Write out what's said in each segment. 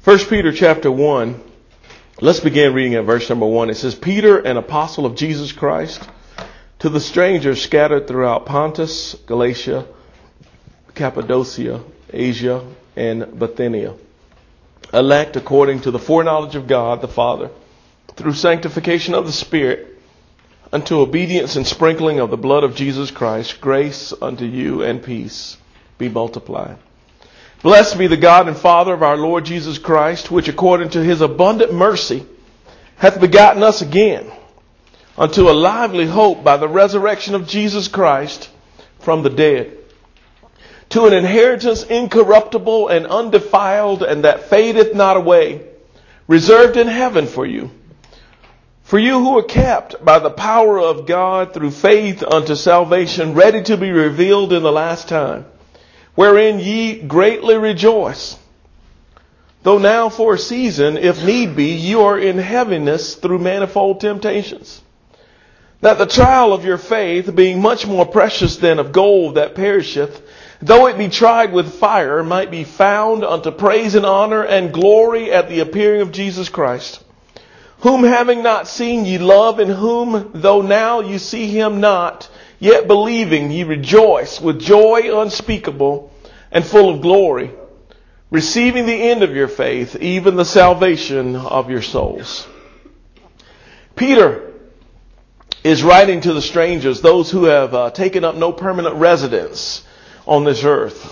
1 Peter chapter 1, let's begin reading at verse number 1. It says, Peter, an apostle of Jesus Christ, to the strangers scattered throughout Pontus, Galatia, Cappadocia, Asia, and Bithynia, elect according to the foreknowledge of God the Father, through sanctification of the Spirit, unto obedience and sprinkling of the blood of Jesus Christ, grace unto you and peace be multiplied. Blessed be the God and Father of our Lord Jesus Christ, which according to his abundant mercy hath begotten us again unto a lively hope by the resurrection of Jesus Christ from the dead, to an inheritance incorruptible and undefiled, and that fadeth not away, reserved in heaven for you who are kept by the power of God through faith unto salvation, ready to be revealed in the last time, wherein ye greatly rejoice, though now for a season, if need be, you are in heaviness through manifold temptations, that the trial of your faith, being much more precious than of gold that perisheth, though it be tried with fire, might be found unto praise and honor and glory at the appearing of Jesus Christ, whom having not seen ye love, in whom, though now you see him not, yet believing ye rejoice with joy unspeakable and full of glory, receiving the end of your faith, even the salvation of your souls. Peter is writing to the strangers, those who have taken up no permanent residence on this earth.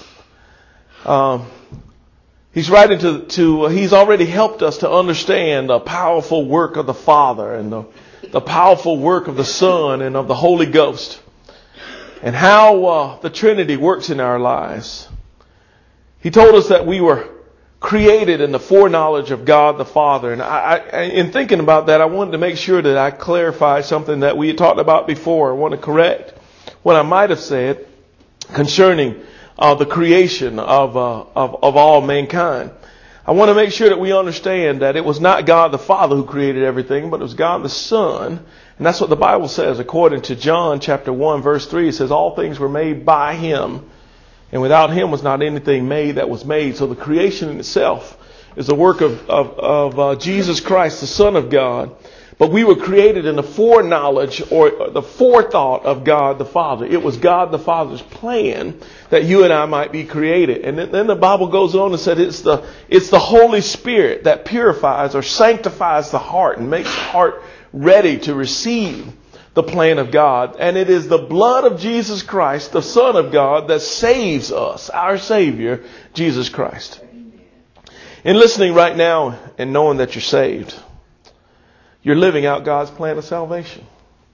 He's writing he's already helped us to understand the powerful work of the Father and the powerful work of the Son and of the Holy Ghost, and how the Trinity works in our lives. He told us that we were created in the foreknowledge of God the Father. And in thinking about that, I wanted to make sure that I clarify something that we had talked about before. I want to correct what I might have said concerning the creation of all mankind. I want to make sure that we understand that it was not God the Father who created everything, but it was God the Son. And that's what the Bible says. According to John chapter 1 verse 3, it says all things were made by him, and without him was not anything made that was made. So the creation in itself is the work of Jesus Christ, the Son of God. But we were created in the foreknowledge or the forethought of God the Father. It was God the Father's plan that you and I might be created. And then the Bible goes on and said it's the Holy Spirit that purifies or sanctifies the heart and makes the heart ready to receive the plan of God. And it is the blood of Jesus Christ, the Son of God, that saves us, our Savior, Jesus Christ. In listening right now and knowing that you're saved, you're living out God's plan of salvation.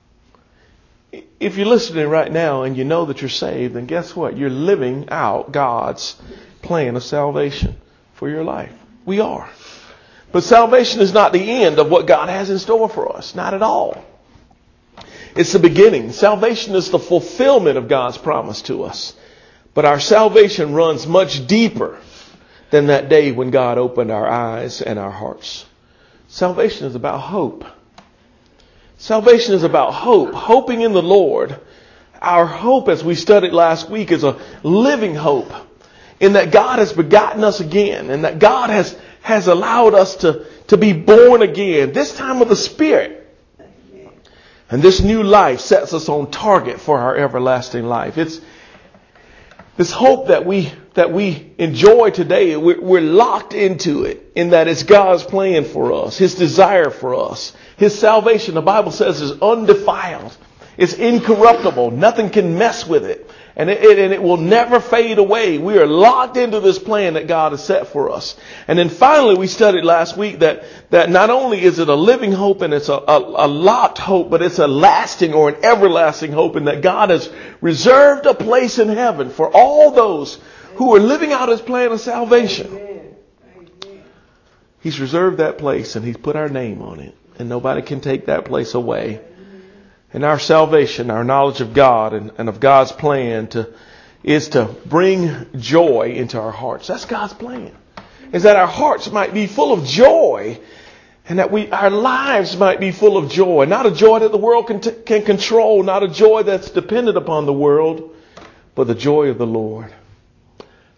If you're listening right now and you know that you're saved, then guess what? You're living out God's plan of salvation for your life. We are. But salvation is not the end of what God has in store for us. Not at all. It's the beginning. Salvation is the fulfillment of God's promise to us. But our salvation runs much deeper than that day when God opened our eyes and our hearts. Salvation is about hope. Salvation is about hope. Hoping in the Lord. Our hope, as we studied last week, is a living hope in that God has begotten us again and that God has allowed us to be born again, this time with the Spirit. And this new life sets us on target for our everlasting life. It's this hope that we enjoy today. We're locked into it in that it's God's plan for us, his desire for us. His salvation, the Bible says, is undefiled. It's incorruptible. Nothing can mess with it. And it will never fade away. We are locked into this plan that God has set for us. And then finally, we studied last week that not only is it a living hope and it's a locked hope, but it's a lasting or an everlasting hope, in that God has reserved a place in heaven for all those who are living out his plan of salvation. He's reserved that place and he's put our name on it. And nobody can take that place away. And our salvation, our knowledge of God and of God's plan is to bring joy into our hearts. That's God's plan. Is that our hearts might be full of joy, and that our lives might be full of joy. Not a joy that the world can control, not a joy that's dependent upon the world, but the joy of the Lord.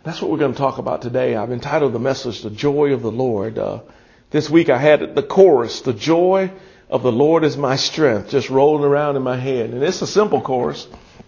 That's what we're going to talk about today. I've entitled the message, The Joy of the Lord. This week I had the chorus, The Joy of the Lord is my strength, just rolling around in my head. And it's a simple chorus.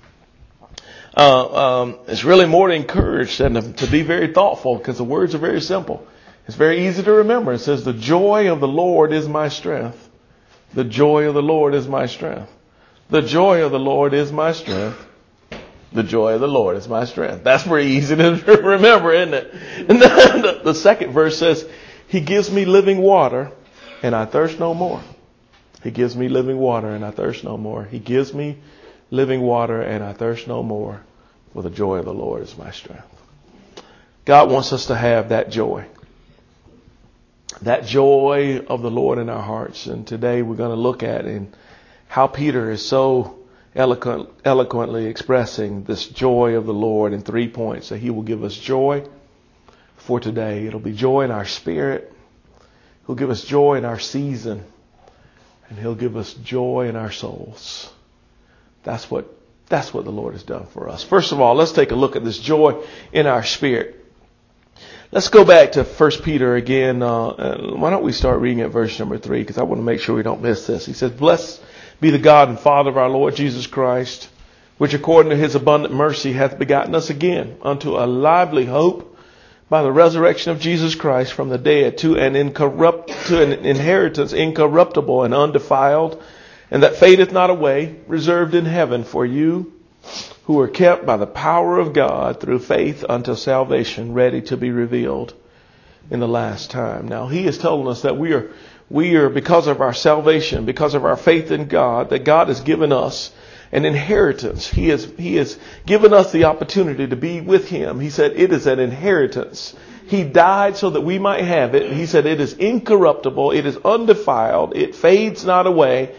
It's really more to encourage than to be very thoughtful, because the words are very simple. It's very easy to remember. It says, the joy of the Lord is my strength. The joy of the Lord is my strength. The joy of the Lord is my strength. The joy of the Lord is my strength. That's pretty easy to remember, isn't it? And then the second verse says, He gives me living water and I thirst no more. He gives me living water and I thirst no more. He gives me living water and I thirst no more. For the joy of the Lord is my strength. God wants us to have that joy. That joy of the Lord in our hearts. And today we're going to look at how Peter is so eloquently expressing this joy of the Lord in 3 points. That He will give us joy for today. It'll be joy in our spirit. He'll give us joy in our season. And He'll give us joy in our souls. That's what the Lord has done for us. First of all, let's take a look at this joy in our spirit. Let's go back to 1 Peter again. Why don't we start reading at verse number 3, because I want to make sure we don't miss this. He says, Blessed be the God and Father of our Lord Jesus Christ, which according to His abundant mercy hath begotten us again unto a lively hope by the resurrection of Jesus Christ from the dead, to an inheritance incorruptible and undefiled, and that fadeth not away, reserved in heaven for you, who are kept by the power of God through faith unto salvation, ready to be revealed in the last time. Now, He is telling us that we are, because of our salvation, because of our faith in God, that God has given us an inheritance. He has given us the opportunity to be with Him. He said it is an inheritance. He died so that we might have it. He said it is incorruptible. It is undefiled. It fades not away.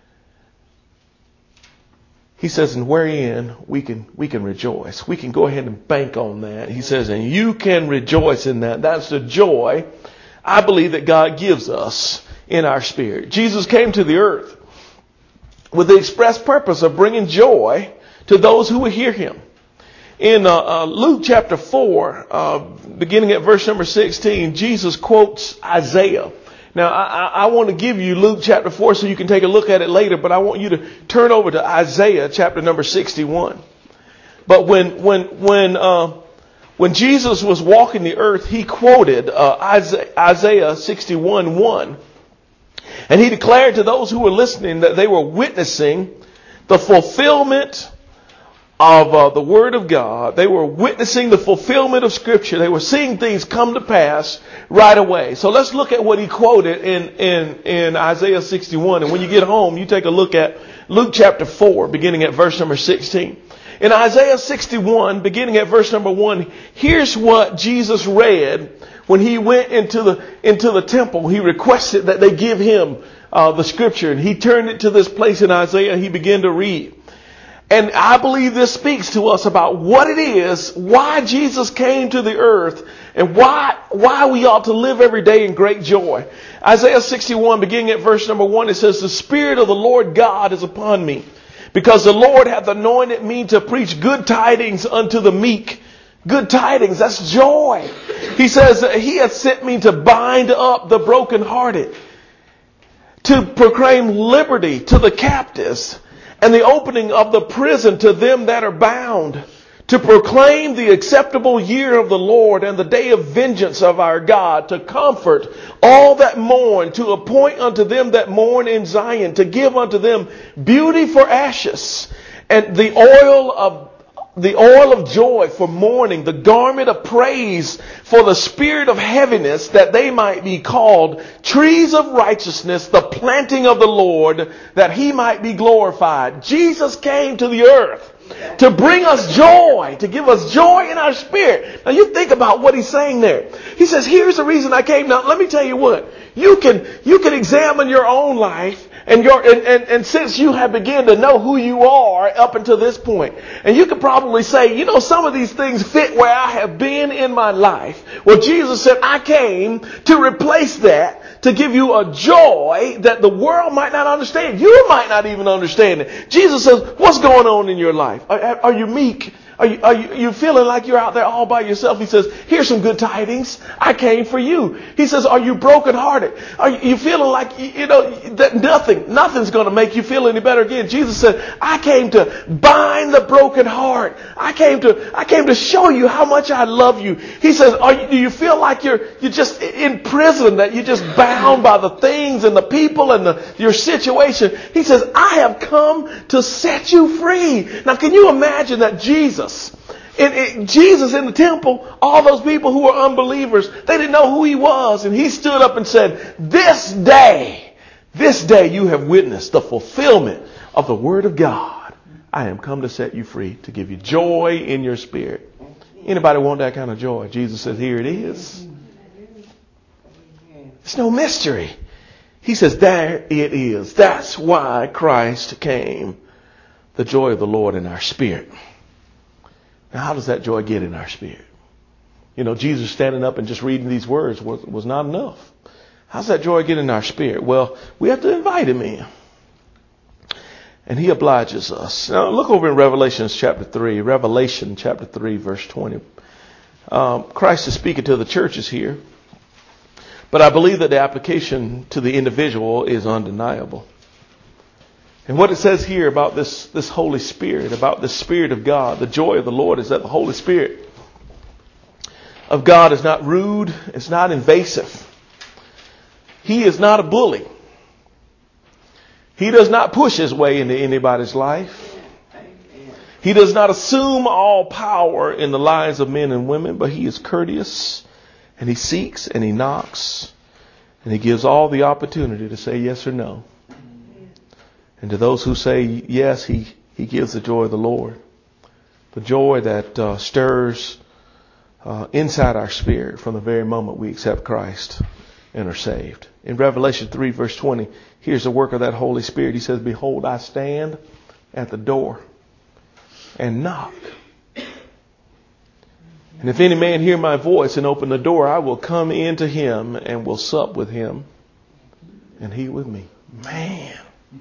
He says, and wherein we can rejoice. We can go ahead and bank on that. He says, and you can rejoice in that. That's the joy I believe that God gives us in our spirit. Jesus came to the earth with the express purpose of bringing joy to those who would hear Him. In Luke chapter 4, beginning at verse number 16, Jesus quotes Isaiah. Now, I want to give you Luke chapter 4 so you can take a look at it later, but I want you to turn over to Isaiah chapter number 61. But when Jesus was walking the earth, He quoted Isaiah 61:1. And He declared to those who were listening that they were witnessing the fulfillment of the Word of God. They were witnessing the fulfillment of Scripture. They were seeing things come to pass right away. So let's look at what He quoted in Isaiah 61. And when you get home, you take a look at Luke chapter 4, beginning at verse number 16. In Isaiah 61, beginning at verse number 1, here's what Jesus read when He went into the temple. He requested that they give Him the Scripture. And He turned it to this place in Isaiah. He began to read. And I believe this speaks to us about what it is, why Jesus came to the earth, and why we ought to live every day in great joy. Isaiah 61, beginning at verse number 1, it says, The Spirit of the Lord God is upon me, because the Lord hath anointed me to preach good tidings unto the meek. Good tidings, that's joy. He says that He hath sent me to bind up the brokenhearted, to proclaim liberty to the captives, and the opening of the prison to them that are bound, to proclaim the acceptable year of the Lord and the day of vengeance of our God, to comfort all that mourn, to appoint unto them that mourn in Zion, to give unto them beauty for ashes, and the oil of joy for mourning, the garment of praise for the spirit of heaviness, that they might be called trees of righteousness, the planting of the Lord, that He might be glorified. Jesus came to the earth to bring us joy, to give us joy in our spirit. Now you think about what He's saying there. He says, here's the reason I came. Now let me tell you what, you can examine your own life and since you have begun to know who you are up until this point, and you could probably say, some of these things fit where I have been in my life. Well, Jesus said, I came to replace that, to give you a joy that the world might not understand. You might not even understand it. Jesus says, what's going on in your life? Are you meek? Are you feeling like you're out there all by yourself? He says, here's some good tidings. I came for you. He says, are you brokenhearted? Are you feeling like, that nothing's going to make you feel any better again? Jesus said, I came to bind the broken heart. I came to show you how much I love you. He says, do you feel like you're just in prison, that you're just bound by the things and the people and your situation? He says, I have come to set you free. Now, can you imagine that Jesus in the temple, all those people who were unbelievers, they didn't know who he was. And he stood up and said, this day you have witnessed the fulfillment of the word of God. I am come to set you free, to give you joy in your spirit. Anybody want that kind of joy? Jesus says, here it is. It's no mystery. He says, there it is. That's why Christ came. The joy of the Lord in our spirit. Now, how does that joy get in our spirit? Jesus standing up and just reading these words was not enough. How's that joy get in our spirit? Well, we have to invite him in. And he obliges us. Now, look over in Revelation chapter 3, verse 20. Christ is speaking to the churches here. But I believe that the application to the individual is undeniable. And what it says here about this Holy Spirit, about the Spirit of God, the joy of the Lord, is that the Holy Spirit of God is not rude. It's not invasive. He is not a bully. He does not push his way into anybody's life. He does not assume all power in the lives of men and women, but he is courteous, and he seeks and he knocks, and he gives all the opportunity to say yes or no. And to those who say yes, he gives the joy of the Lord. The joy that stirs inside our spirit from the very moment we accept Christ and are saved. In Revelation 3 verse 20, here's the work of that Holy Spirit. He says, behold, I stand at the door and knock. And if any man hear my voice and open the door, I will come into him and will sup with him and he with me. Man.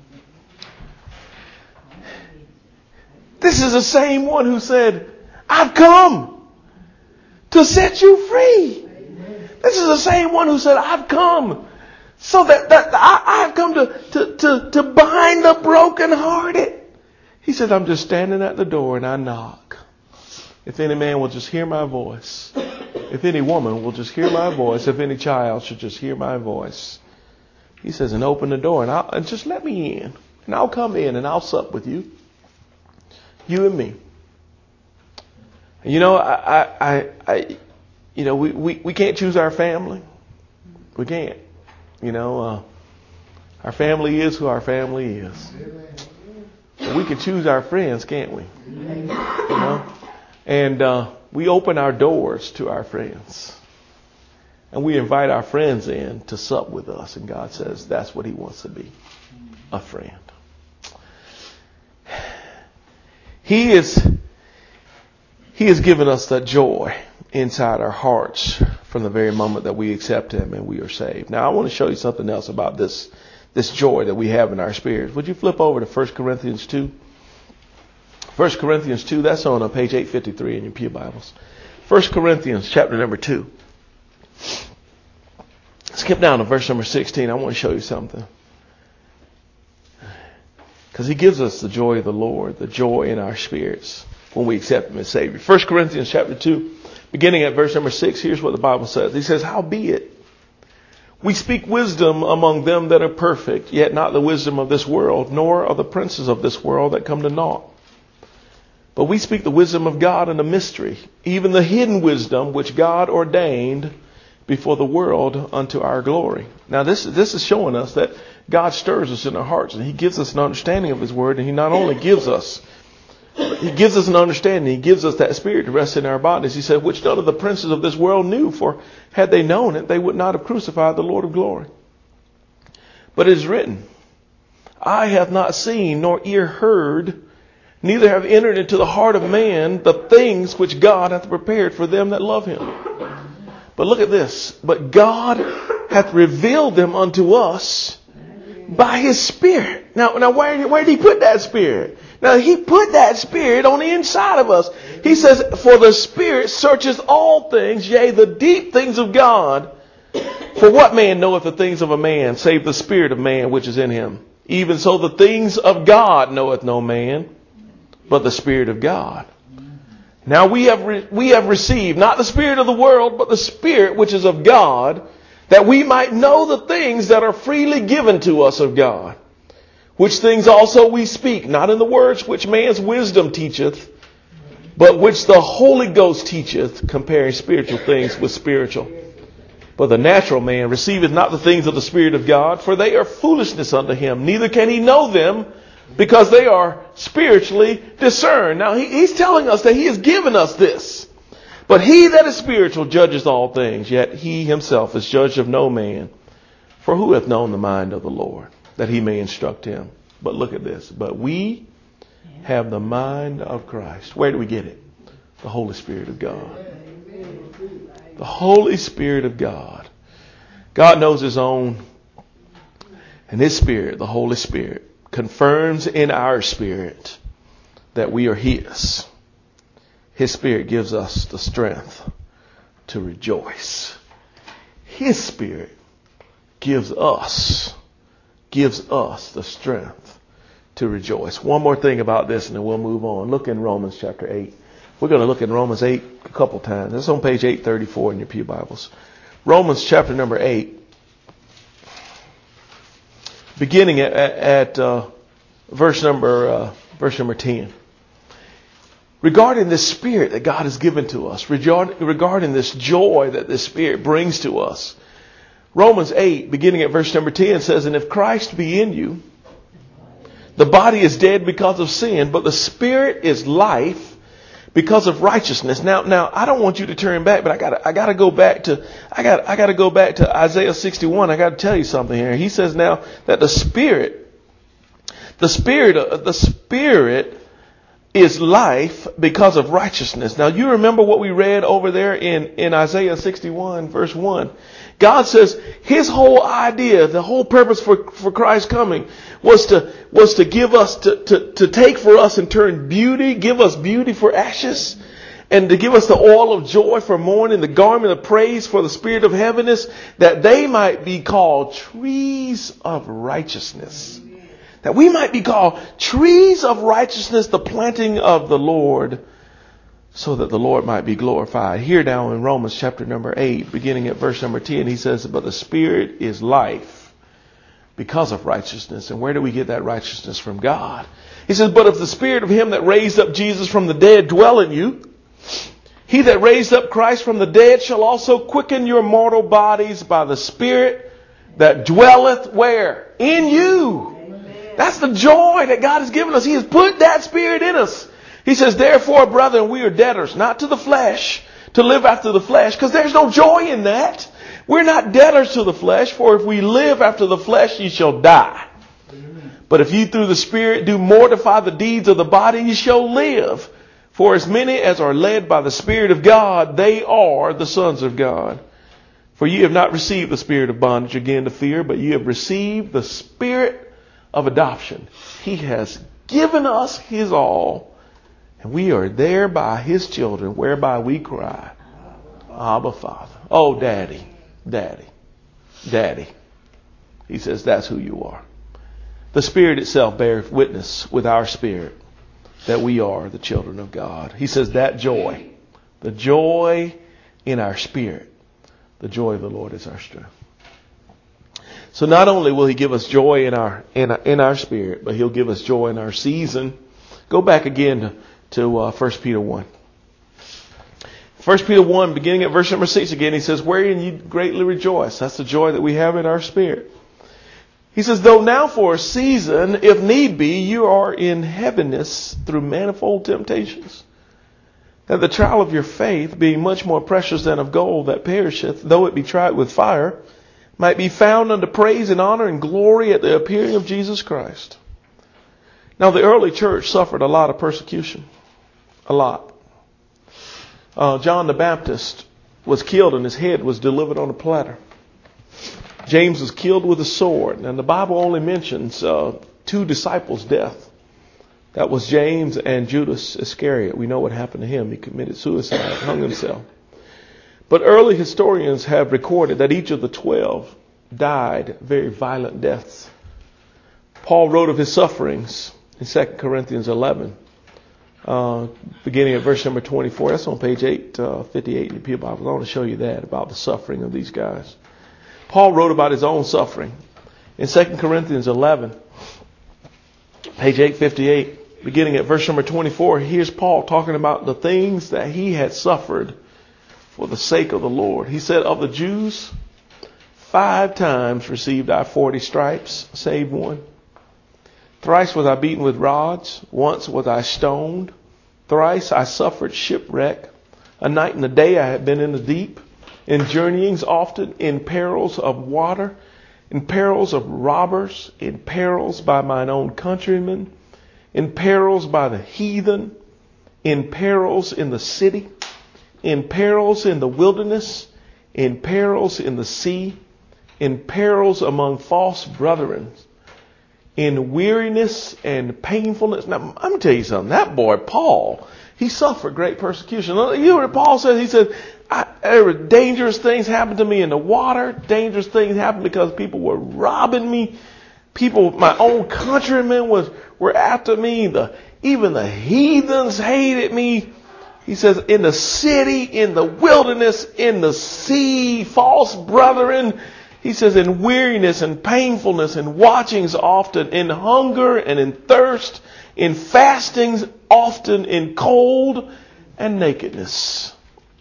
This is the same one who said, I've come to set you free. This is the same one who said, I've come so that I've come to bind the brokenhearted. He said, I'm just standing at the door and I knock. If any man will just hear my voice, if any woman will just hear my voice, if any child should just hear my voice, he says, and open the door and just let me in, and I'll come in and I'll sup with you. You and me. We can't choose our family. We can't. Our family is who our family is. But we can choose our friends, can't we? And we open our doors to our friends. And we invite our friends in to sup with us. And God says that's what he wants to be, a friend. He has given us that joy inside our hearts from the very moment that we accept him and we are saved. Now, I want to show you something else about this joy that we have in our spirits. Would you flip over to 1 Corinthians 2? 1 Corinthians 2, that's on page 853 in your pew Bibles. 1 Corinthians chapter number 2. Skip down to verse number 16. I want to show you something. Because he gives us the joy of the Lord, the joy in our spirits when we accept him as Savior. 1 Corinthians chapter 2, beginning at verse number 6, here's what the Bible says. He says, howbeit, we speak wisdom among them that are perfect, yet not the wisdom of this world, nor of the princes of this world that come to naught. But we speak the wisdom of God in a mystery, even the hidden wisdom which God ordained before the world unto our glory. Now this is showing us that God stirs us in our hearts and he gives us an understanding of his word. And he not only gives us an understanding, he gives us that spirit to rest in our bodies. He said, which none of the princes of this world knew, for had they known it, they would not have crucified the Lord of glory. But it is written, eye hath not seen, nor ear heard, neither have entered into the heart of man the things which God hath prepared for them that love him. But look at this. But God hath revealed them unto us by his Spirit. Now where did he put that Spirit? Now, he put that Spirit on the inside of us. He says, for the Spirit searches all things, yea, the deep things of God. For what man knoweth the things of a man, save the spirit of man which is in him? Even so the things of God knoweth no man, but the Spirit of God. Now we have received not the spirit of the world, but the Spirit which is of God, that we might know the things that are freely given to us of God. Which things also we speak, not in the words which man's wisdom teacheth, but which the Holy Ghost teacheth, comparing spiritual things with spiritual. But the natural man receiveth not the things of the Spirit of God, for they are foolishness unto him. Neither can he know them, because they are spiritually discerned. Now he's telling us that he has given us this. But he that is spiritual judges all things, yet he himself is judged of no man. For who hath known the mind of the Lord, that he may instruct him? But look at this. But we have the mind of Christ. Where do we get it? The Holy Spirit of God. The Holy Spirit of God. God knows his own. And his Spirit, the Holy Spirit, confirms in our spirit that we are his. His Spirit gives us the strength to rejoice. His Spirit gives us the strength to rejoice. One more thing about this and then we'll move on. Look in Romans chapter 8. We're going to look in Romans 8 a couple times. That's on page 834 in your pew Bibles. Romans chapter number 8. Beginning at verse number 10. Regarding this Spirit that God has given to us, regarding this joy that this Spirit brings to us, Romans 8, beginning at verse number 10 says, and if Christ be in you, the body is dead because of sin, but the Spirit is life because of righteousness. Now, I don't want you to turn back, but I gotta go back to Isaiah 61. I gotta tell you something here. He says now that the Spirit is life because of righteousness. Now, you remember what we read over there in Isaiah 61 verse 1. God says his whole idea, the whole purpose for Christ's coming was to give us, to take for us and turn beauty, give us beauty for ashes, and to give us the oil of joy for mourning, the garment of praise for the spirit of heaviness, that they might be called trees of righteousness. That we might be called trees of righteousness, the planting of the Lord, so that the Lord might be glorified. Here now in Romans chapter number 8, beginning at verse number 10, he says, but the Spirit is life because of righteousness. And where do we get that righteousness? From God. He says, but if the Spirit of him that raised up Jesus from the dead dwell in you, he that raised up Christ from the dead shall also quicken your mortal bodies by the Spirit that dwelleth where? In you. That's the joy that God has given us. He has put that Spirit in us. He says, therefore, brethren, we are debtors, not to the flesh, to live after the flesh, because there's no joy in that. We're not debtors to the flesh, for if we live after the flesh, ye shall die. But if ye through the Spirit do mortify the deeds of the body, ye shall live. For as many as are led by the Spirit of God, they are the sons of God. For ye have not received the spirit of bondage again to fear, but ye have received the Spirit of adoption. He has given us his all, and we are thereby his children, whereby we cry, Abba, Father. Oh, Daddy, Daddy, Daddy. He says that's who you are. The Spirit itself bears witness with our spirit that we are the children of God. He says that joy, the joy in our spirit, the joy of the Lord is our strength. So not only will he give us joy in our spirit, but he'll give us joy in our season. Go back again to 1 Peter 1. 1 Peter 1, beginning at verse number 6 again, he says, wherein you greatly rejoice. That's the joy that we have in our spirit. He says, though now for a season, if need be, you are in heaviness through manifold temptations, that the trial of your faith, being much more precious than of gold that perisheth, though it be tried with fire, might be found unto praise and honor and glory at the appearing of Jesus Christ. Now the early church suffered a lot of persecution. A lot. John the Baptist was killed and his head was delivered on a platter. James was killed with a sword. And the Bible only mentions 2 disciples' death. That was James and Judas Iscariot. We know what happened to him. He committed suicide, hung himself. But early historians have recorded that each of the 12 died very violent deaths. Paul wrote of his sufferings in 2 Corinthians 11, beginning at verse number 24. That's on page 858 in the Pew Bible. I want to show you that, about the suffering of these guys. Paul wrote about his own suffering in 2 Corinthians 11, page 858, beginning at verse number 24. Here's Paul talking about the things that he had suffered for the sake of the Lord. He said, of the Jews, 5 times received I 40 stripes, save one. Thrice was I beaten with rods. Once was I stoned. Thrice I suffered shipwreck. A night and a day I had been in the deep. In journeyings often, in perils of water, in perils of robbers, in perils by mine own countrymen, in perils by the heathen, in perils in the city, in perils in the wilderness, in perils in the sea, in perils among false brethren, in weariness and painfulness. Now, I'm going to tell you something. That boy, Paul, he suffered great persecution. You know what Paul said? He said, there were dangerous things happened to me in the water. Dangerous things happened because people were robbing me. People, my own countrymen were after me. Even the heathens hated me. He says, in the city, in the wilderness, in the sea, false brethren. He says, in weariness and painfulness and watchings often, in hunger and in thirst, in fastings often, in cold and nakedness.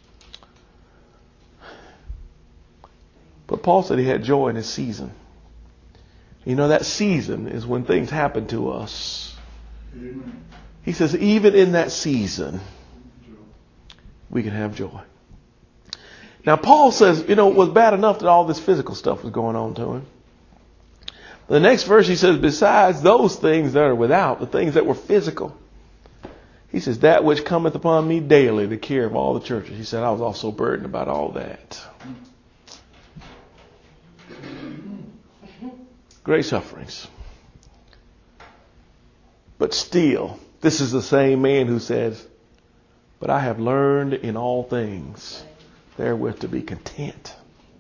But Paul said he had joy in his season. You know, that season is when things happen to us. Amen. He says, even in that season, we can have joy. Now, Paul says, it was bad enough that all this physical stuff was going on to him. The next verse, he says, besides those things that are without, the things that were physical, he says, that which cometh upon me daily, the care of all the churches. He said, I was also burdened about all that. Great sufferings. But still, this is the same man who says, but I have learned in all things therewith to be content.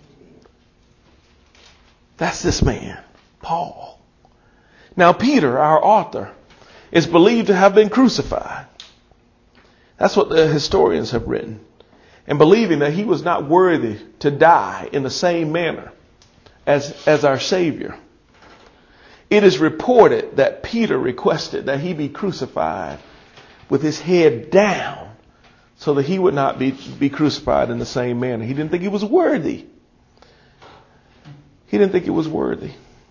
That's this man, Paul. Now, Peter, our author, is believed to have been crucified. That's what the historians have written. And believing that he was not worthy to die in the same manner as our Savior. It is reported that Peter requested that he be crucified with his head down, so that he would not be crucified in the same manner. He didn't think he was worthy. He didn't think he was worthy.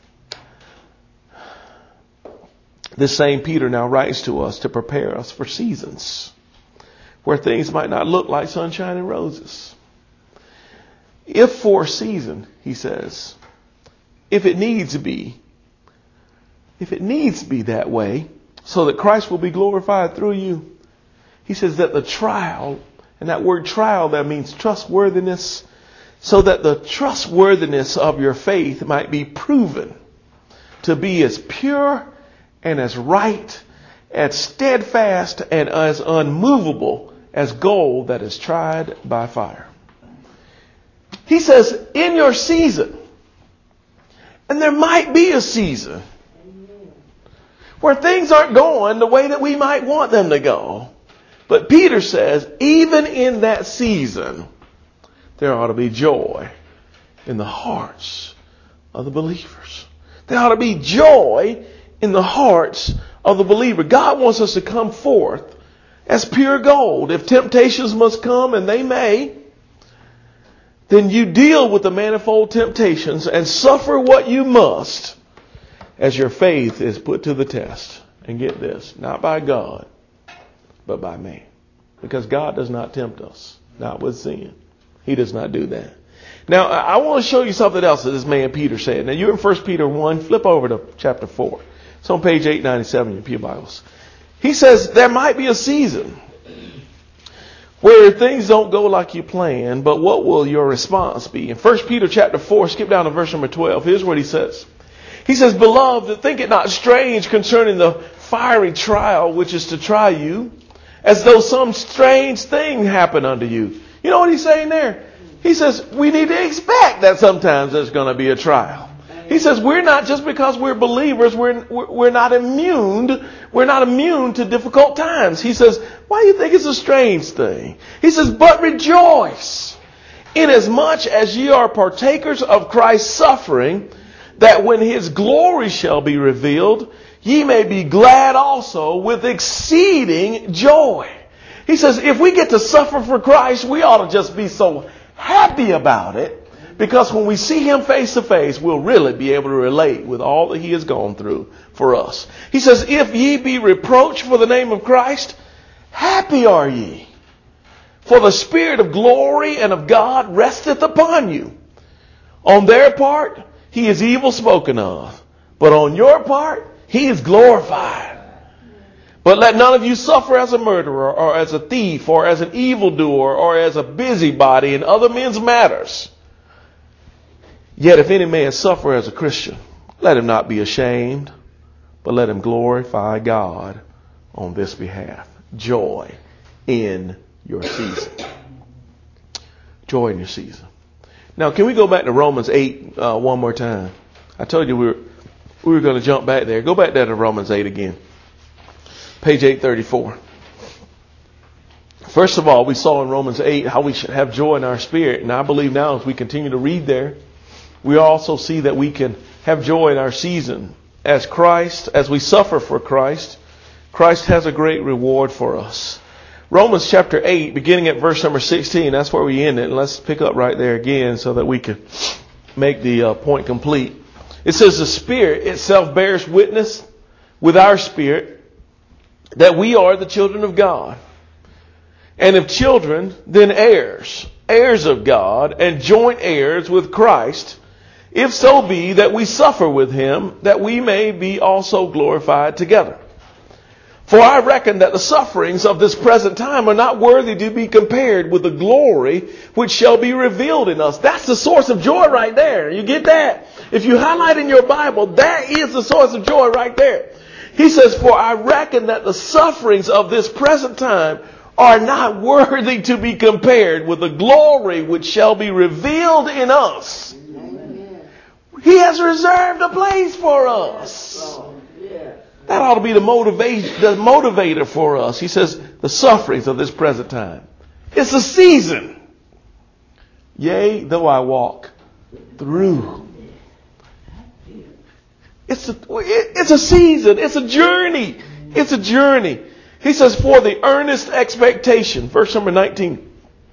This same Peter now writes to us to prepare us for seasons where things might not look like sunshine and roses. If for a season, he says, if it needs to be that way, so that Christ will be glorified through you, he says that the trial, and that word trial there means trustworthiness, so that the trustworthiness of your faith might be proven to be as pure and as right, as steadfast and as unmovable as gold that is tried by fire. He says, in your season, and there might be a season where things aren't going the way that we might want them to go. But Peter says, even in that season, there ought to be joy in the hearts of the believers. There ought to be joy in the hearts of the believer. God wants us to come forth as pure gold. If temptations must come, and they may, then you deal with the manifold temptations and suffer what you must as your faith is put to the test. And get this, not by God, but by man. Because God does not tempt us, not with sin. He does not do that. Now, I want to show you something else that this man Peter said. Now, you're in 1 Peter 1. Flip over to chapter 4. It's on page 897 in your Pew Bibles. He says there might be a season where things don't go like you planned, but what will your response be? In 1 Peter chapter 4, skip down to verse number 12. Here's what he says. He says, beloved, think it not strange concerning the fiery trial which is to try you, as though some strange thing happened unto you. You know what he's saying there? He says we need to expect that sometimes there's going to be a trial. He says we're not, just because we're believers, we're not immune. We're not immune to difficult times. He says, why do you think it's a strange thing? He says, but rejoice, inasmuch as ye are partakers of Christ's suffering, that when his glory shall be revealed, ye may be glad also with exceeding joy. He says, if we get to suffer for Christ, we ought to just be so happy about it. Because when we see him face to face, we'll really be able to relate with all that he has gone through for us. He says, if ye be reproached for the name of Christ, happy are ye. For the Spirit of glory and of God resteth upon you. On their part, he is evil spoken of. But on your part, he is glorified. But let none of you suffer as a murderer, or as a thief, or as an evildoer, or as a busybody in other men's matters. Yet if any man suffer as a Christian, let him not be ashamed, but let him glorify God on this behalf. Joy in your season. Joy in your season. Now, can we go back to Romans 8 one more time? I told you we were going to jump back there. Go back there to Romans 8 again. Page 834. First of all, we saw in Romans 8 how we should have joy in our spirit. And I believe now as we continue to read there, we also see that we can have joy in our season. As we suffer for Christ, Christ has a great reward for us. Romans chapter 8, beginning at verse number 16, that's where we end it. And let's pick up right there again so that we can make the point complete. It says, the Spirit itself bears witness with our spirit that we are the children of God. And if children, then heirs, heirs of God, and joint heirs with Christ, if so be that we suffer with him, that we may be also glorified together. For I reckon that the sufferings of this present time are not worthy to be compared with the glory which shall be revealed in us. That's the source of joy right there. You get that? If you highlight in your Bible, that is the source of joy right there. He says, for I reckon that the sufferings of this present time are not worthy to be compared with the glory which shall be revealed in us. He has reserved a place for us. That ought to be the motivator for us. He says, the sufferings of this present time. It's a season. Yea, though I walk through. It's a season. It's a journey. It's a journey. He says, for the earnest expectation, verse number 19.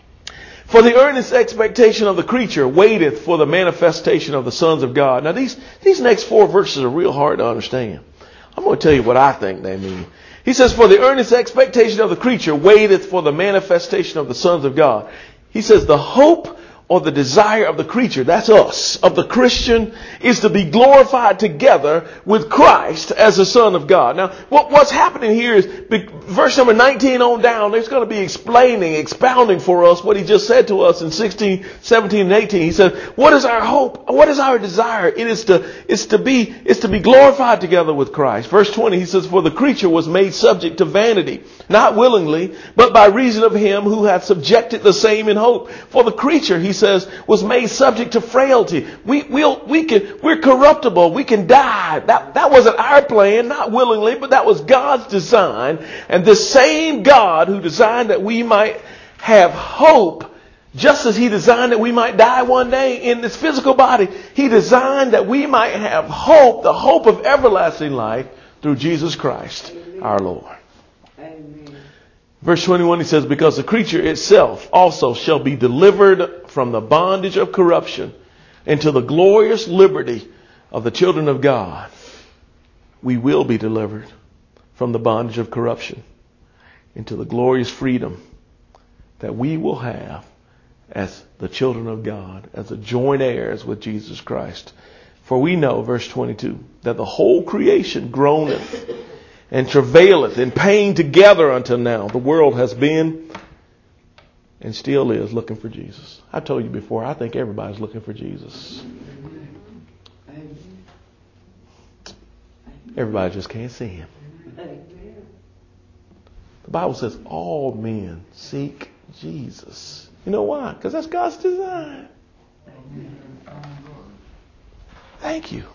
For the earnest expectation of the creature waiteth for the manifestation of the sons of God. Now these next four verses are real hard to understand. I'm going to tell you what I think they mean. He says, for the earnest expectation of the creature waiteth for the manifestation of the sons of God. He says the hope or the desire of the creature, that's us, of the Christian, is to be glorified together with Christ as the Son of God. Now, what's happening here is, verse number 19 on down, there's going to be expounding for us what he just said to us in 16, 17, and 18. He said, what is our hope? What is our desire? It is to be glorified together with Christ. Verse 20, he says, for the creature was made subject to vanity, not willingly, but by reason of him who hath subjected the same in hope. For the creature, he says, was made subject to frailty. We're corruptible. We can die. That wasn't our plan, not willingly, but that was God's design. And the same God who designed that we might have hope, just as he designed that we might die one day in this physical body, he designed that we might have hope, the hope of everlasting life through Jesus Christ, our Lord. Amen. Verse 21, he says, because the creature itself also shall be delivered from the bondage of corruption into the glorious liberty of the children of God. We will be delivered from the bondage of corruption into the glorious freedom that we will have as the children of God, as the joint heirs with Jesus Christ. For we know, verse 22, that the whole creation groaneth and travaileth in pain together until now. The world has been and still is looking for Jesus. I told you before, I think everybody's looking for Jesus. Everybody just can't see him. The Bible says all men seek Jesus. You know why? Because that's God's design. Thank you.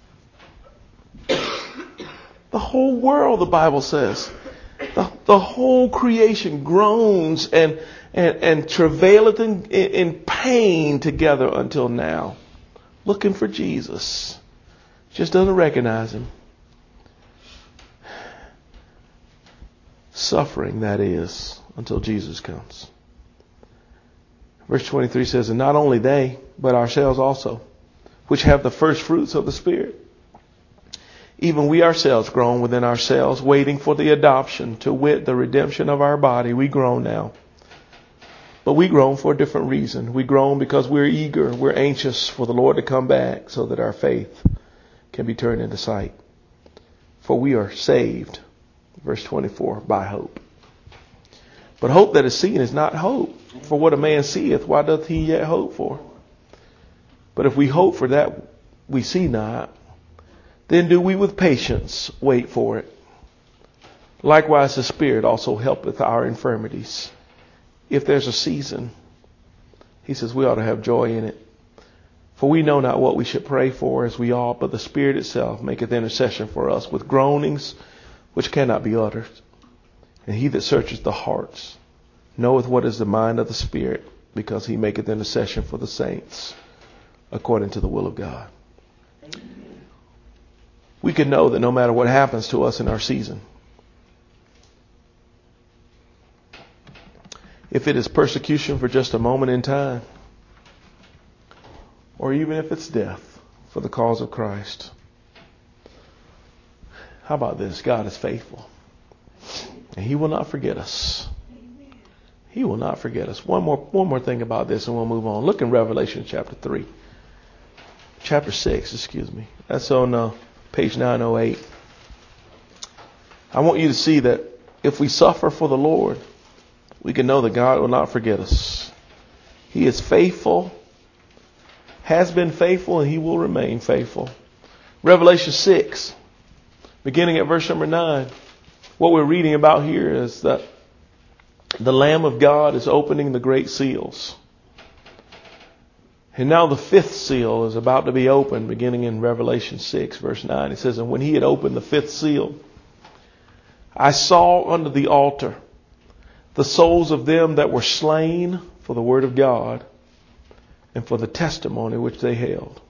The whole world, the Bible says, the whole creation groans and travaileth in pain together until now, looking for Jesus. Just doesn't recognize him. Suffering, that is, until Jesus comes. Verse 23 says, and not only they, but ourselves also, which have the first fruits of the Spirit. Even we ourselves groan within ourselves, waiting for the adoption, to wit, the redemption of our body. We groan now. But we groan for a different reason. We groan because we're eager, we're anxious for the Lord to come back so that our faith can be turned into sight. For we are saved, verse 24, by hope. But hope that is seen is not hope. For what a man seeth, why doth he yet hope for? But if we hope for that we see not, then do we with patience wait for it. Likewise the Spirit also helpeth our infirmities. If there's a season, he says we ought to have joy in it. For we know not what we should pray for as we ought, but the Spirit itself maketh intercession for us with groanings which cannot be uttered. And he that searcheth the hearts knoweth what is the mind of the Spirit, because he maketh intercession for the saints according to the will of God. We can know that no matter what happens to us in our season, if it is persecution for just a moment in time, or even if it's death for the cause of Christ, how about this? God is faithful. And he will not forget us. He will not forget us. One more thing about this and we'll move on. Look in Revelation chapter 6. That's on page 908. I want you to see that if we suffer for the Lord, we can know that God will not forget us. He is faithful, has been faithful, and he will remain faithful. Revelation 6, beginning at verse number 9. What we're reading about here is that the Lamb of God is opening the great seals. And now the fifth seal is about to be opened, beginning in Revelation 6, verse 9. It says, and when he had opened the fifth seal, I saw under the altar the souls of them that were slain for the word of God and for the testimony which they held.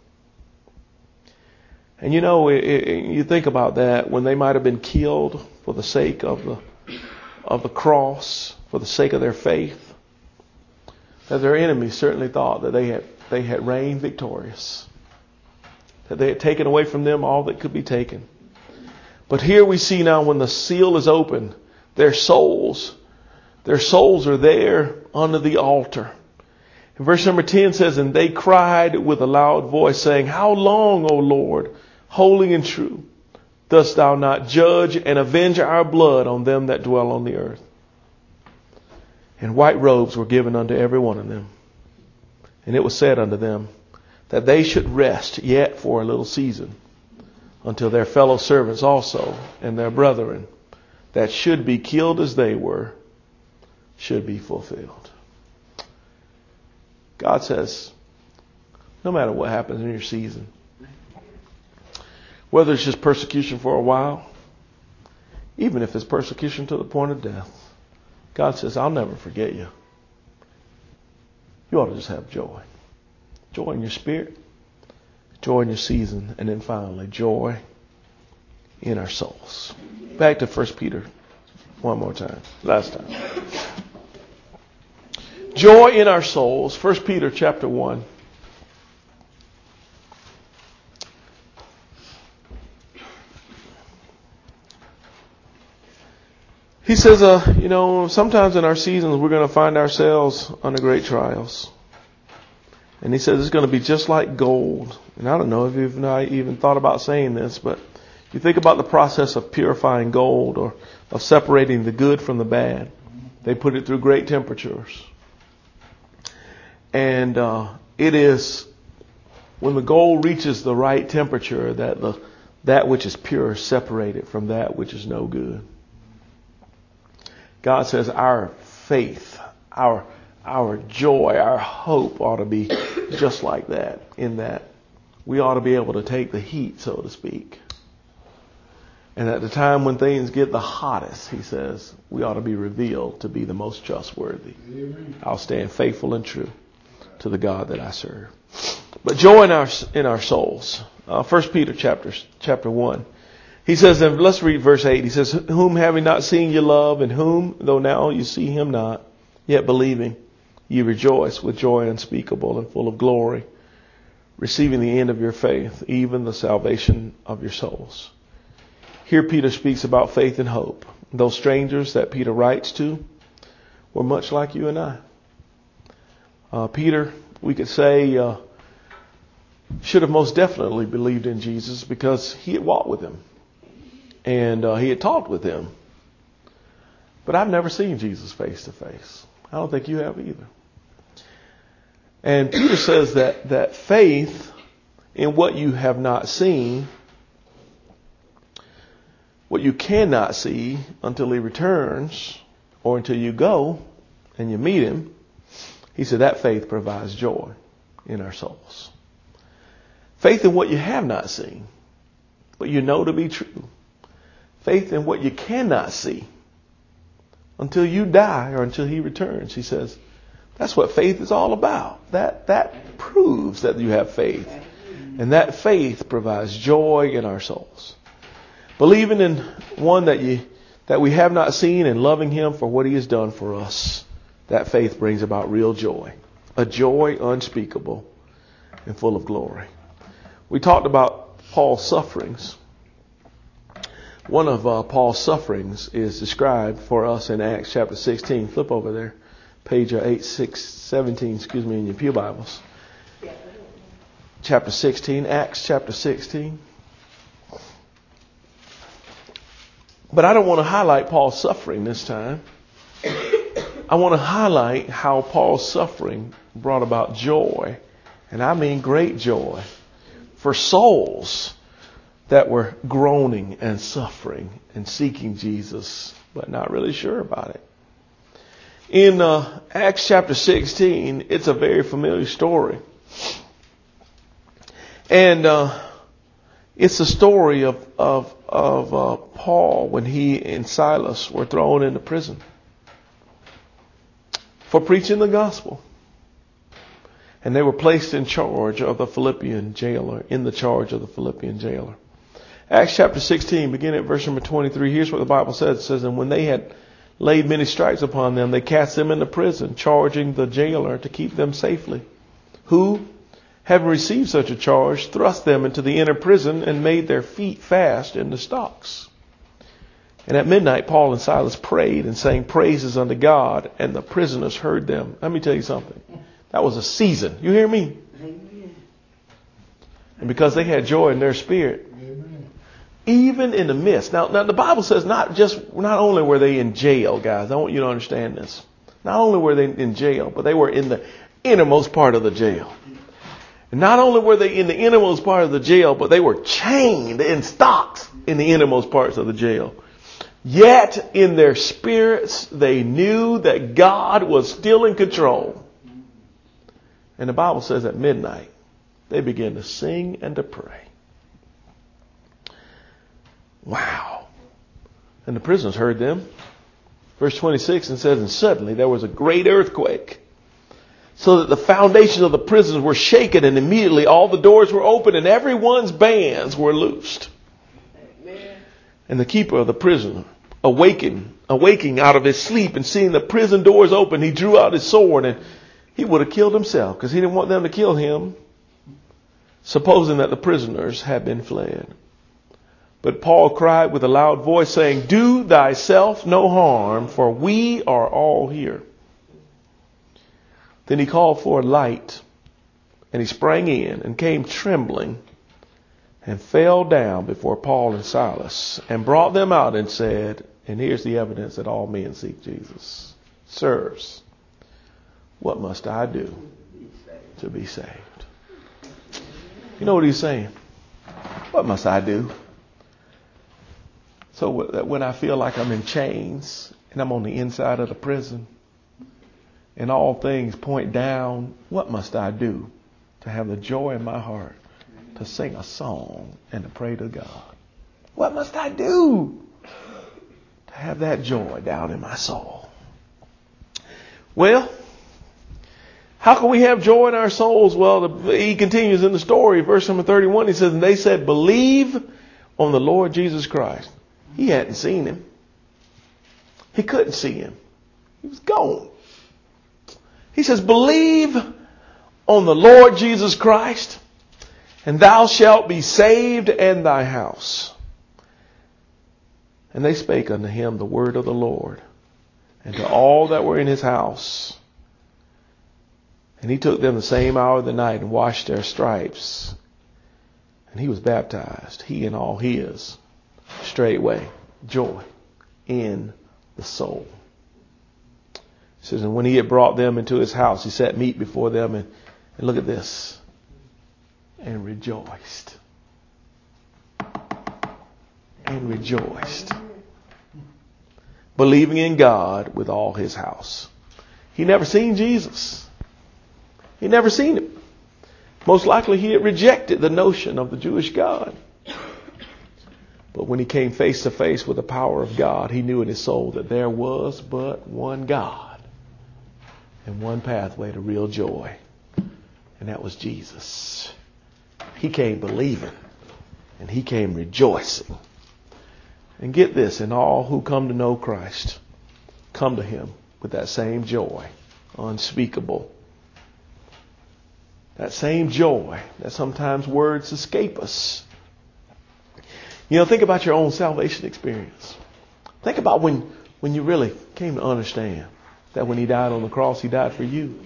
And you know, you think about that, when they might have been killed for the sake of the cross, for the sake of their faith, that their enemies certainly thought that they had reigned victorious, that they had taken away from them all that could be taken. But here we see now, when the seal is opened, their souls are there under the altar. And verse number 10 says, and they cried with a loud voice, saying, how long, O Lord, holy and true, dost thou not judge and avenge our blood on them that dwell on the earth? And white robes were given unto every one of them. And it was said unto them that they should rest yet for a little season, until their fellow servants also and their brethren that should be killed as they were should be fulfilled. God says, no matter what happens in your season, whether it's just persecution for a while, even if it's persecution to the point of death, God says, I'll never forget you. You ought to just have joy. Joy in your spirit, joy in your season, and then finally, joy in our souls. Back to 1 Peter one more time. Last time. Joy in our souls. 1 Peter chapter 1. He says, sometimes in our seasons we're going to find ourselves under great trials. And he says it's going to be just like gold. And I don't know if you've not even thought about saying this, but you think about the process of purifying gold, or of separating the good from the bad. They put it through great temperatures. And it is when the gold reaches the right temperature that which is pure is separated from that which is no good. God says our faith, our joy, our hope ought to be just like that, in that we ought to be able to take the heat, so to speak. And at the time when things get the hottest, he says, we ought to be revealed to be the most trustworthy. Amen. I'll stand faithful and true to the God that I serve. But joy in our souls. 1 Peter chapter 1. He says, and let's read verse 8. He says, whom having not seen you love, and whom, though now you see him not, yet believing, you rejoice with joy unspeakable and full of glory, receiving the end of your faith, even the salvation of your souls. Here Peter speaks about faith and hope. Those strangers that Peter writes to were much like you and I. Peter, we could say, should have most definitely believed in Jesus because he had walked with him. And he had talked with him. But I've never seen Jesus face to face. I don't think you have either. And Peter says that faith in what you have not seen, what you cannot see until he returns or until you go and you meet him, he said that faith provides joy in our souls. Faith in what you have not seen, but you know to be true. Faith in what you cannot see until you die or until he returns. He says, that's what faith is all about. That proves that you have faith. And that faith provides joy in our souls. Believing in one that we have not seen and loving him for what he has done for us, that faith brings about real joy. A joy unspeakable and full of glory. We talked about Paul's sufferings. One of Paul's sufferings is described for us in Acts chapter 16. Flip over there. Page 17, in your pew Bibles. Chapter 16, Acts chapter 16. But I don't want to highlight Paul's suffering this time. I want to highlight how Paul's suffering brought about joy, and I mean great joy, for souls that were groaning and suffering and seeking Jesus, but not really sure about it. In Acts chapter 16, it's a very familiar story. And it's a story of Paul when he and Silas were thrown into prison for preaching the gospel. And they were placed in charge of the Philippian jailer, in the charge of the Philippian jailer. Acts chapter 16, beginning at verse number 23, here's what the Bible says. It says, and when they had laid many stripes upon them, they cast them into prison, charging the jailer to keep them safely, who, having received such a charge, thrust them into the inner prison and made their feet fast in the stocks. And at midnight, Paul and Silas prayed and sang praises unto God, and the prisoners heard them. Let me tell you something. That was a season. You hear me? Amen. And because they had joy in their spirit, amen, even in the midst. Now the Bible says not only were they in jail, guys. I want you to understand this. Not only were they in jail, but they were in the innermost part of the jail. And not only were they in the innermost part of the jail, but they were chained in stocks in the innermost parts of the jail. Yet in their spirits, they knew that God was still in control. And the Bible says at midnight, they began to sing and to pray. Wow. And the prisoners heard them. Verse 26, and says, and suddenly there was a great earthquake, so that the foundations of the prisons were shaken, and immediately all the doors were opened, and everyone's bands were loosed. Amen. And the keeper of the prison, awaking out of his sleep and seeing the prison doors open, he drew out his sword, and he would have killed himself because he didn't want them to kill him, supposing that the prisoners had been fled. But Paul cried with a loud voice, saying, do thyself no harm, for we are all here. Then he called for a light, and he sprang in and came trembling and fell down before Paul and Silas and brought them out and said, and here's the evidence that all men seek Jesus. Sirs, what must I do to be saved? You know what he's saying? What must I do? So that when I feel like I'm in chains and I'm on the inside of the prison, and all things point down, what must I do to have the joy in my heart to sing a song and to pray to God? What must I do to have that joy down in my soul? Well, how can we have joy in our souls? Well, he continues in the story, verse number 31. He says, and they said, believe on the Lord Jesus Christ. He hadn't seen him. He couldn't see him. He was gone. He says, believe on the Lord Jesus Christ, and thou shalt be saved and thy house. And they spake unto him the word of the Lord, and to all that were in his house. And he took them the same hour of the night and washed their stripes. And he was baptized, he and all his, straightway, joy in the soul. It says, and when he had brought them into his house, he set meat before them, and look at this, and rejoiced. And rejoiced. Believing in God with all his house. He never seen Jesus. He never seen him. Most likely he had rejected the notion of the Jewish God. But when he came face to face with the power of God, he knew in his soul that there was but one God and one pathway to real joy. And that was Jesus. He came believing, and he came rejoicing. And get this, and all who come to know Christ come to him with that same joy, unspeakable. That same joy that sometimes words escape us. Think about your own salvation experience. Think about when you really came to understand that when he died on the cross, he died for you.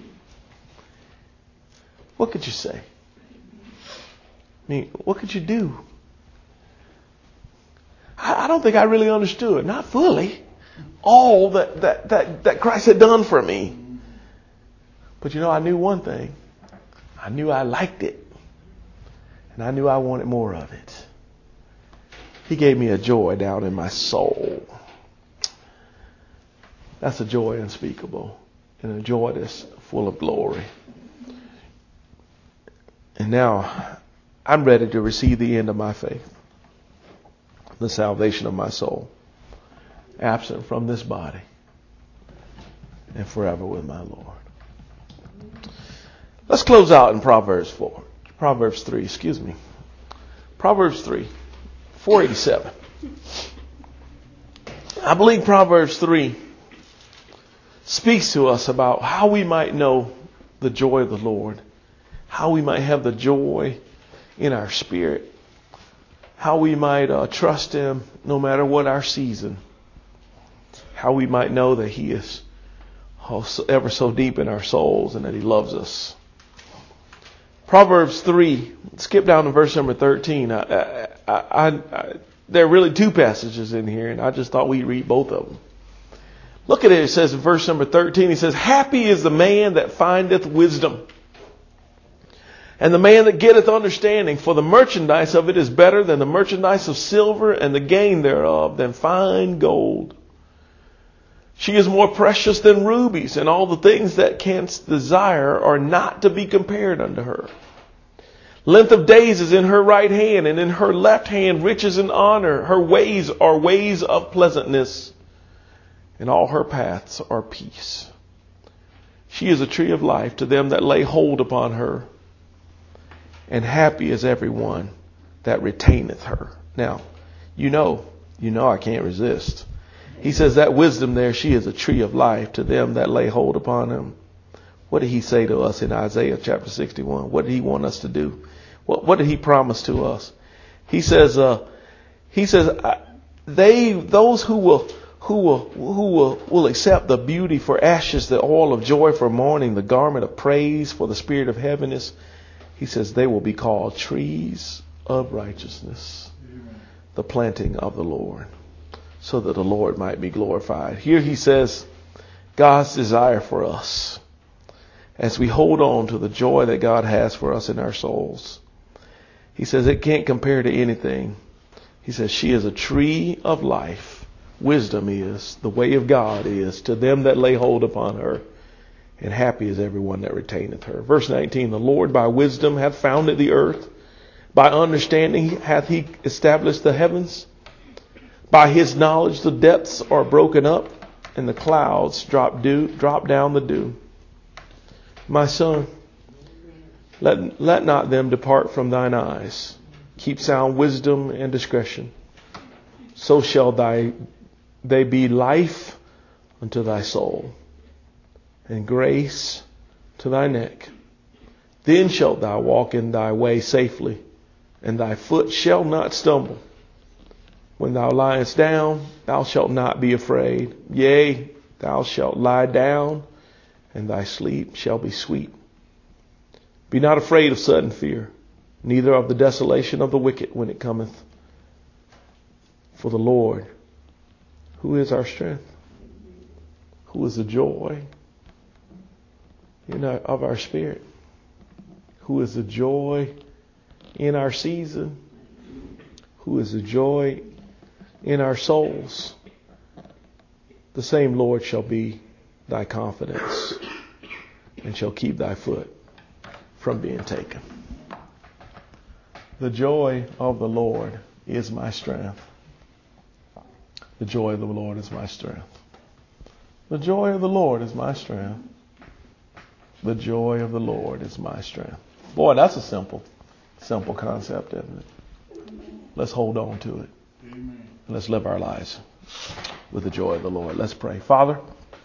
What could you say? What could you do? I don't think I really understood, not fully, all that Christ had done for me. But I knew one thing. I knew I liked it. And I knew I wanted more of it. He gave me a joy down in my soul. That's a joy unspeakable, and a joy that's full of glory. And now I'm ready to receive the end of my faith, the salvation of my soul, absent from this body and forever with my Lord. Let's close out in Proverbs 3, Proverbs 3, 487. I believe Proverbs 3 speaks to us about how we might know the joy of the Lord, how we might have the joy in our spirit, how we might trust him no matter what our season, how we might know that he is ever so deep in our souls and that he loves us. Proverbs 3, skip down to verse number 13. There are really two passages in here, and I just thought we'd read both of them. Look at it. It says in verse number 13, he says, happy is the man that findeth wisdom, and the man that getteth understanding, for the merchandise of it is better than the merchandise of silver, and the gain thereof than fine gold. She is more precious than rubies, and all the things that canst desire are not to be compared unto her. Length of days is in her right hand, and in her left hand riches and honor. Her ways are ways of pleasantness, and all her paths are peace. She is a tree of life to them that lay hold upon her, and happy is everyone that retaineth her. Now, you know I can't resist. He says that wisdom there, she is a tree of life to them that lay hold upon him. What did he say to us in Isaiah chapter 61? What did he want us to do? What did he promise to us? He says, those who will accept the beauty for ashes, the oil of joy for mourning, the garment of praise for the spirit of heaviness. He says they will be called trees of righteousness, the planting of the Lord, so that the Lord might be glorified. Here he says God's desire for us as we hold on to the joy that God has for us in our souls. He says it can't compare to anything. He says she is a tree of life. wisdom is, the way of God is, to them that lay hold upon her. And happy is everyone that retaineth her. Verse 19, the Lord by wisdom hath founded the earth. By understanding hath he established the heavens. By his knowledge the depths are broken up, and the clouds drop down the dew. My son, let not them depart from thine eyes. Keep sound wisdom and discretion. So shall they be life unto thy soul, and grace to thy neck. Then shalt thou walk in thy way safely, and thy foot shall not stumble. When thou liest down, thou shalt not be afraid. Yea, thou shalt lie down, and thy sleep shall be sweet. Be not afraid of sudden fear, neither of the desolation of the wicked when it cometh. For the Lord, who is our strength, who is the joy of our spirit, who is the joy in our season, who is the joy in our souls, the same Lord shall be thy confidence and shall keep thy foot from being taken. The joy of the Lord is my strength. The joy of the Lord is my strength. The joy of the Lord is my strength. The joy of the Lord is my strength. Boy, that's a simple concept, isn't it? Let's hold on to it. Amen. And let's live our lives with the joy of the Lord. Let's pray. Father,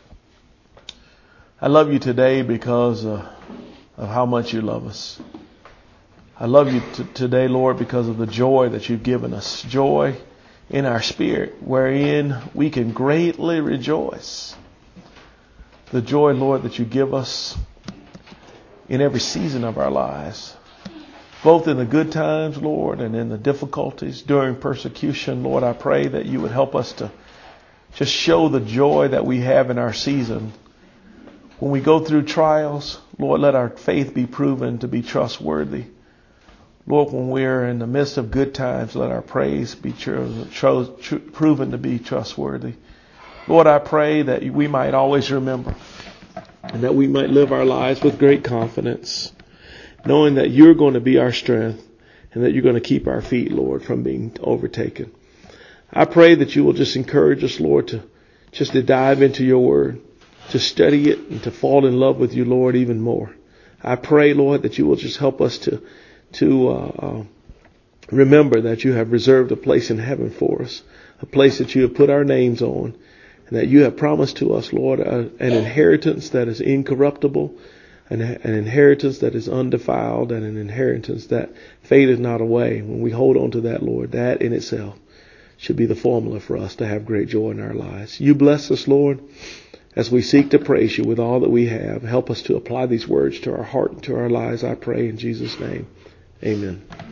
I love you today because of how much you love us. I love you today, Lord, because of the joy that you've given us. Joy in our spirit, wherein we can greatly rejoice. The joy, Lord, that you give us in every season of our lives, both in the good times, Lord, and in the difficulties during persecution. Lord, I pray that you would help us to just show the joy that we have in our season. When we go through trials, Lord, let our faith be proven to be trustworthy. Lord, when we're in the midst of good times, let our praise be proven to be trustworthy. Lord, I pray that we might always remember and that we might live our lives with great confidence, knowing that you're going to be our strength and that you're going to keep our feet, Lord, from being overtaken. I pray that you will just encourage us, Lord, to dive into your word, to study it and to fall in love with you, Lord, even more. I pray, Lord, that you will just help us to remember that you have reserved a place in heaven for us, a place that you have put our names on, and that you have promised to us, Lord, an inheritance that is incorruptible, an inheritance that is undefiled, and an inheritance that fadeth not away. When we hold on to that, Lord, that in itself should be the formula for us to have great joy in our lives. You bless us, Lord, as we seek to praise you with all that we have. Help us to apply these words to our heart and to our lives, I pray in Jesus' name. Amen.